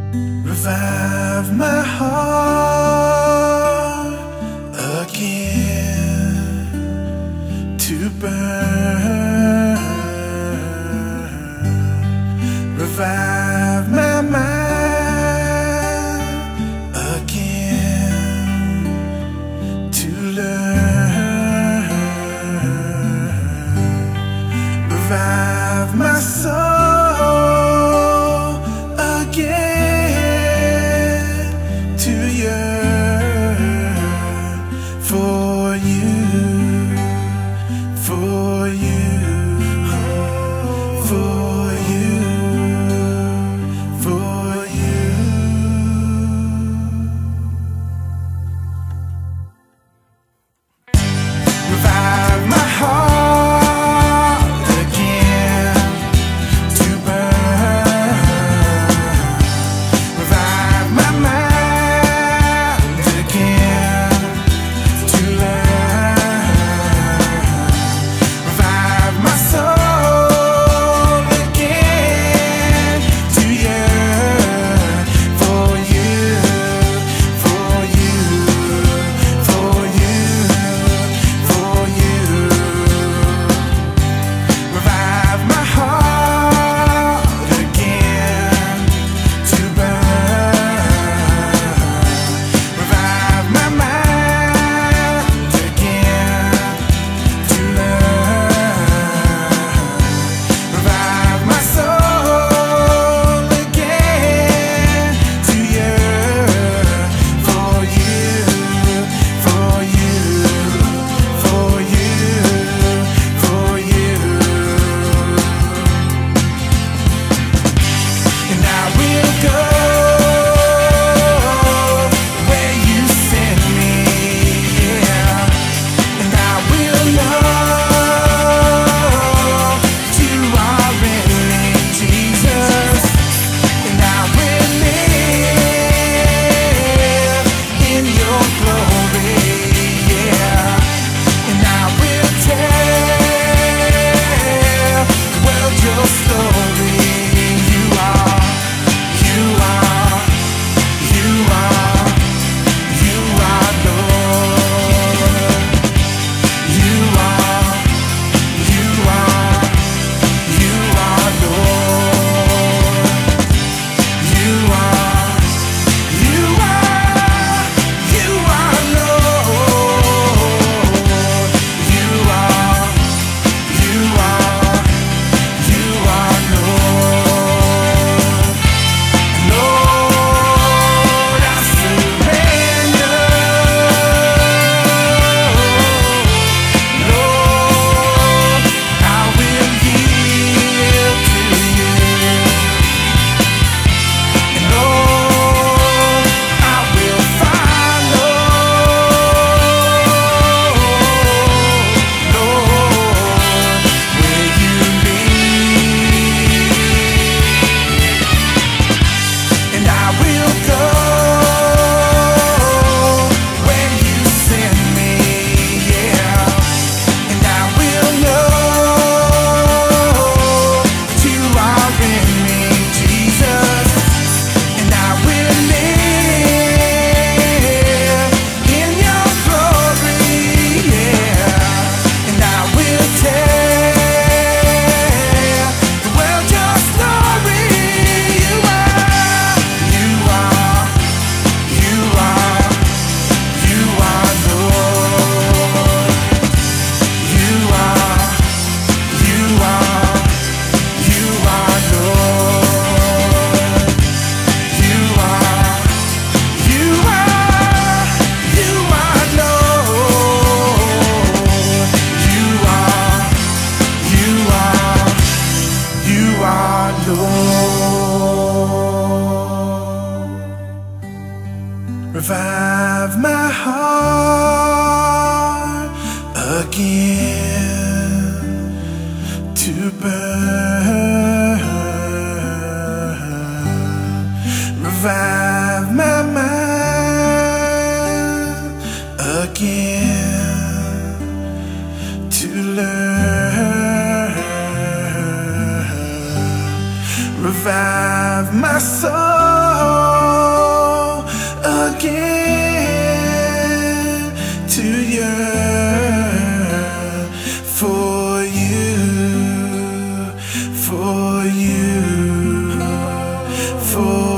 Revive my heart again to burn. Revive my mind again to learn. Revive my soul again to yearn for you, for you, for you, for you. Revive my heart again to burn. Revive my mind again to learn. Revive my soul again to yearn for you, for you, for you, for you. Revive my heart again to burn. Revive my mind again to learn. Revive my soul again to yearn for you, for you, for you, for you. And I will go where you send me, yeah. And I will know you are in me, Jesus. And I will live in your glory, yeah. And I will tell the world your story. You are, you are, you are, you are Lord. You are, you are, you are Lord. You are, you are, you are Lord. You are, you are, you are Lord. Lord, I surrender. Lord, I will yield to you. And Lord, I will follow. Lord, where you lead. And I will go where you send me, yeah. And I will know that you are in me, Jesus. And I will live in your glory, yeah. And I will tell the world your story. You are, you are, you are, you are Lord. You are, you are, you are Lord. You are, you are, you are Lord. You are, you are, you are Lord. Revive my heart again to burn. Revive my mind again to learn. Revive my soul yearn for you, for you, for